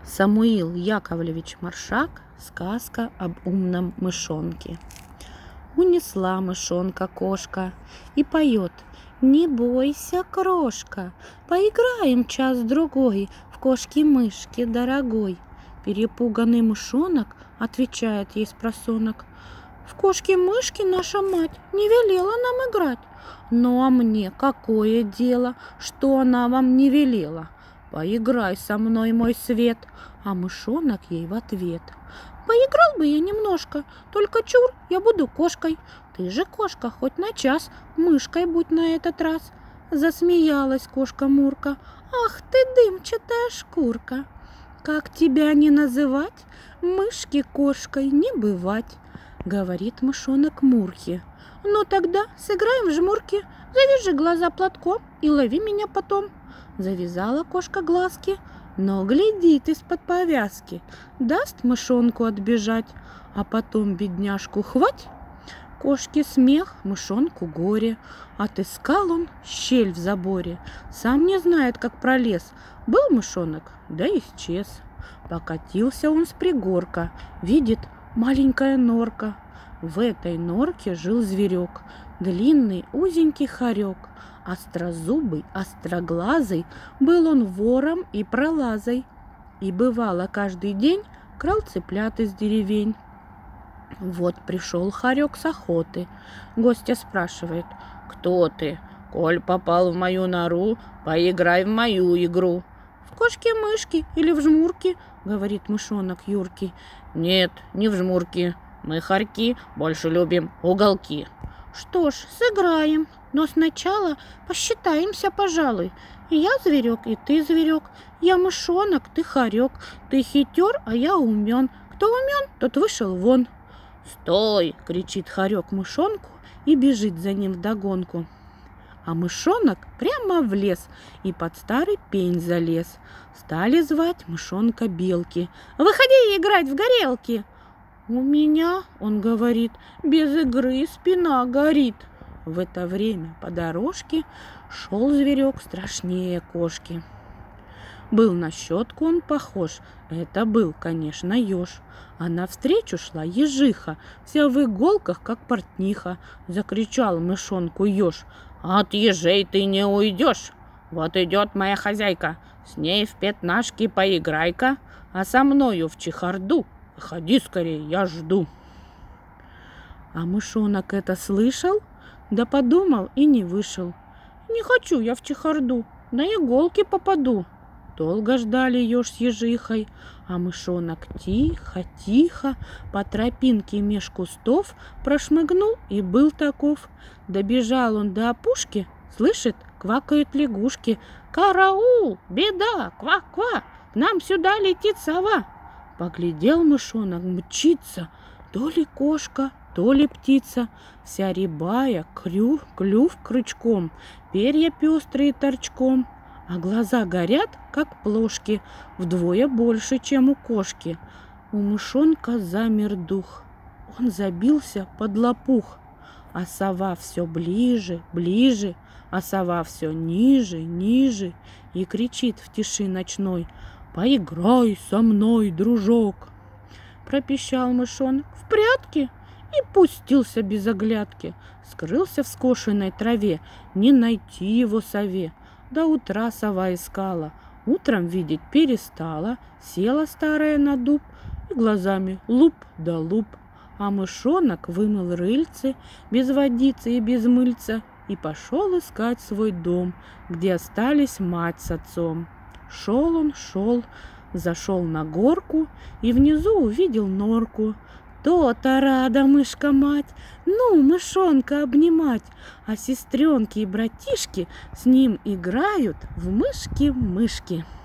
Самуил Яковлевич Маршак. Сказка об умном мышонке. Унесла мышонка кошка и поет: «Не бойся, крошка, поиграем час-другой в кошки-мышки дорогой». Перепуганный мышонок отвечает ей спросонок: «В кошки-мышки наша мать не велела нам играть». «Ну а мне какое дело, что она вам не велела? Поиграй со мной, мой свет». А мышонок ей в ответ: «Поиграл бы я немножко, только чур, я буду кошкой. Ты же кошка, хоть на час, мышкой будь на этот раз». Засмеялась кошка Мурка: «Ах ты, дымчатая шкурка! Как тебя не называть, мышки кошкой не бывать». Говорит мышонок Мурке: «Ну тогда сыграем в жмурки, завяжи глаза платком и лови меня потом». Завязала кошка глазки, но глядит из-под повязки, даст мышонку отбежать, а потом бедняжку хвать. Кошке смех, мышонку горе, отыскал он щель в заборе, сам не знает, как пролез. Был мышонок, да исчез. Покатился он с пригорка, видит маленькая норка. В этой норке жил зверек, длинный узенький хорек. Острозубый, остроглазый, был он вором и пролазой. И бывало каждый день крал цыплят из деревень. Вот пришел хорек с охоты. Гостя спрашивает: «Кто ты? Коль попал в мою нору, поиграй в мою игру». «В кошки-мышки или в жмурки?» — говорит мышонок юркий. «Нет, не в жмурки. Мы, хорьки, больше любим уголки». «Что ж, сыграем, но сначала посчитаемся, пожалуй. Я зверек, и ты зверек. Я мышонок, ты хорек. Ты хитер, а я умен. Кто умен, тот вышел вон». «Стой!» — кричит хорек мышонку и бежит за ним вдогонку. А мышонок прямо в лес и под старый пень залез. Стали звать мышонка белки: «Выходи играть в горелки!» «У меня, — он говорит, — без игры спина горит». В это время по дорожке шел зверек страшнее кошки. Был на щетку он похож, это был, конечно, еж. А навстречу шла ежиха, вся в иголках, как портниха. Закричал мышонку еж: «От ежей ты не уйдешь! Вот идет моя хозяйка, с ней в пятнашки поиграй-ка, а со мною в чехарду ходи скорее, я жду». А мышонок это слышал, да подумал и не вышел. «Не хочу я в чехарду, на иголки попаду». Долго ждали еж с ежихой, а мышонок тихо-тихо по тропинке меж кустов прошмыгнул и был таков. Добежал он до опушки, слышит, квакают лягушки: «Караул! Беда! Ква-ква! К нам сюда летит сова!» Поглядел мышонок, мчится, то ли кошка, то ли птица, вся рябая, клюв крючком, перья пестрые торчком, а глаза горят, как плошки, вдвое больше, чем у кошки. У мышонка замер дух, он забился под лопух, а сова все ближе, ближе, а сова все ниже, ниже, и кричит в тиши ночной: «Поиграй со мной, дружок!» Пропищал мышонок: «В прятки!» и пустился без оглядки. Скрылся в скошенной траве, не найти его сове. До утра сова искала, утром видеть перестала, села старая на дуб и глазами луп да луп. А мышонок вымыл рыльце без водицы и без мыльца и пошел искать свой дом, где остались мать с отцом. Шел он, шел, зашел на горку и внизу увидел норку. То-то рада мышка-мать, ну, мышонка обнимать, а сестренки и братишки с ним играют в мышки-мышки.